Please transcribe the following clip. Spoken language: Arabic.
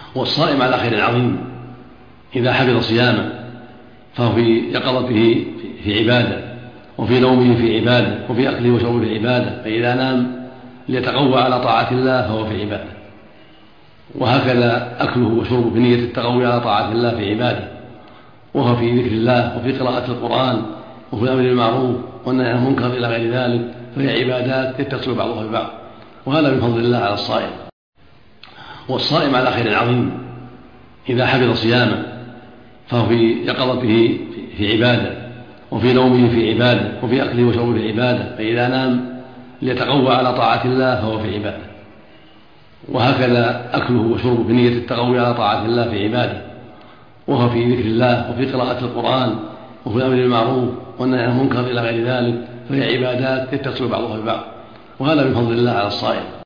والصائم على خير عظيم إذا حفظ صيامه فهو في يقظته في عبادة، وفي نومه في عبادة، وفي أكله وشربه في عبادة، فإذا نام ليتقوى على طاعة الله فهو في عبادة، وهكذا أكله وشربه بنية التقوي على طاعة الله في عبادة، وهو في ذكر الله وفي قراءة القرآن وفي الأمر بالمعروف والنهي عن المنكر إلى غير ذلك، فهي عبادات يتصل بعضها ببعض، وهذا من فضل الله على الصائم. والصائم على خير عظيم إذا حفظ صيامه فهو في يقظته في عبادة، وفي نومه في عبادة، وفي أكله وشربه في عبادة، فإذا نام ليتقوى على طاعة الله فهو في عبادة، وهكذا أكله وشربه بنية التقوي على طاعة الله في عبادة، وهو في ذكر الله وفي قراءة القرآن وفي الأمر بالمعروف والنهي عن المنكر إلى غير ذلك، فهي عبادات يتصل بعضها ببعض، وهذا من فضل الله على الصائم.